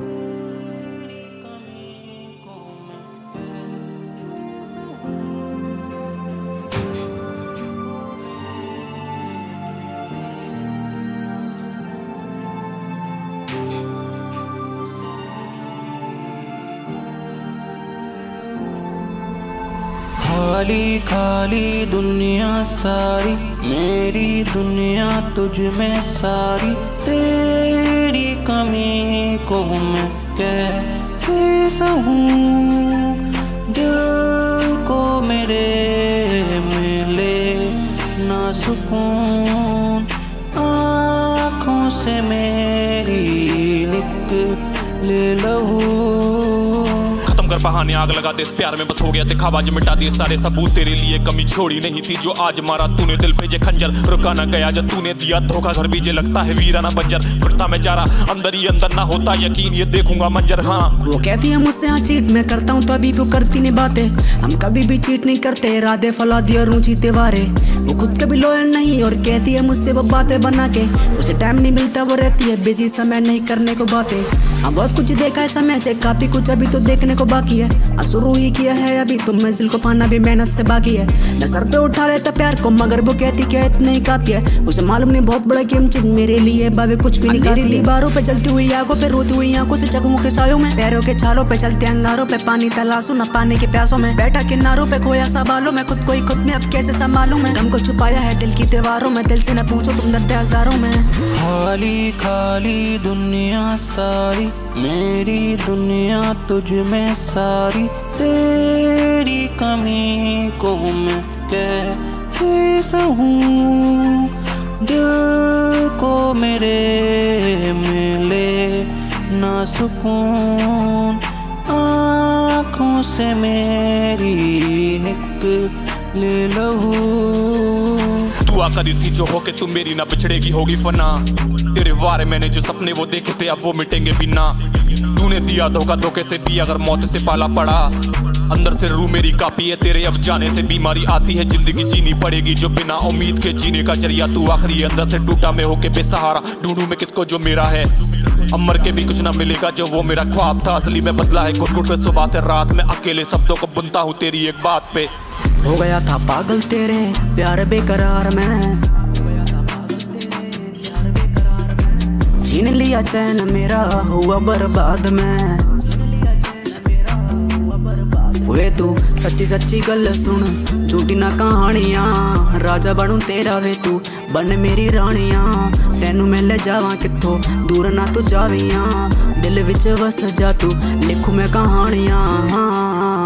खाली खाली दुनिया सारी, मेरी दुनिया तुझ में सारी, तेरी कमी को मैं कैसे सहूं। दिल को मेरे मिले ना सुकून, आँखों से मेरी निकले लहू। बहाने आग लगा दे इस प्यार में बस हो गया दिखावा, जो मिटा दिए सारे सबूत, तेरे लिए कमी छोड़ी नहीं थी जो आज मारा तूने। दिल पे जे खंजर रुका ना गया जो तूने दिया धोखा, घर भी जे लगता है वीराना बंजर। फिरता मैं जा रहा अंदर ही अंदर, ना होता यकीन ये देखूंगा मंजर। हाँ वो कहती है मुझसे हाँ चीट मैं करता हूँ, तो अभी वो करती नहीं बातें। हम कभी भी चीट नहीं करते, राधे फला दिया रूची तेवारे। वो खुद कभी लॉयल नहीं और कहती है मुझसे वो बातें बना के। उसे टाइम नहीं मिलता, वो रहती है बिजी, समय नहीं करने को बातें। हाँ बहुत कुछ देखा है समय से, काफी कुछ अभी तो देखने को बाकी है। शुरू ही किया है अभी तो मंजिल को पाना भी मेहनत से बाकी है। मैं सर पे उठा लेता प्यार को, मगर वो कहती क्या इतना ही काफी है। उसे मालूम नहीं बहुत बड़ा गेम चेंज मेरे लिए बाबे कुछ भी नहीं काफी। दीवारों पे जलती हुई आगों पे, रोती हुई आंखों से जख्मों के सायों में, पैरों के छालों पे चलते अंगारों पे, पानी तलाशूं न पाने के प्यासों में। बैठा किनारों पे खोया सवालों में, खुद को ही खुद में अब कैसे संभालूं मैं। गम को छुपाया है दिल की दीवारों में, दिल से न पूछो तुम डरते हजारों में। खाली खाली दुनिया सारी, मेरी दुनिया तुझ में सारी, तेरी कमी को मैं कैसे सहूं। दिल को मेरे मिले ना सुकून, आँखों से मेरी निकले लहू। दुआ करी थी जो हो के तुम मेरी ना बिछड़ेगी, होगी फना। तेरे वारे मैंने जो सपने वो देखे थे अब वो मिटेंगे भी ना। तूने दिया धोखा, धोखे से भी अगर मौत से पाला पड़ा। अंदर से रूह मेरी कापी है, तेरे अब जाने से बीमारी आती है। जिंदगी जीनी पड़ेगी जो बिना उम्मीद के जीने का जरिया। तू आखिरी अंदर से टूटा मैं होके बेसहारा, ढूंढूं मैं किसको जो मेरा है। अमर के भी कुछ ना मिलेगा जो वो मेरा ख्वाब था, असली में बदला है घुट घुट पे सुबह से रात में। अकेले शब्दों को बुनता हूँ तेरी एक बात पे। हो गया था पागल तेरे प्यार बेकरार में, छीन लिया चैन मेरा हुआ बर्बाद में। वे तू सच्ची सच्ची गल सुन, झूठी ना कहानियां, राजा बनूं तेरा वे तू बन मेरी रानियां। तेनू मैं ले जावां कित्थों दूर ना तू जावियां, दिल विच वस जा तू लिखूं मैं कहानियां।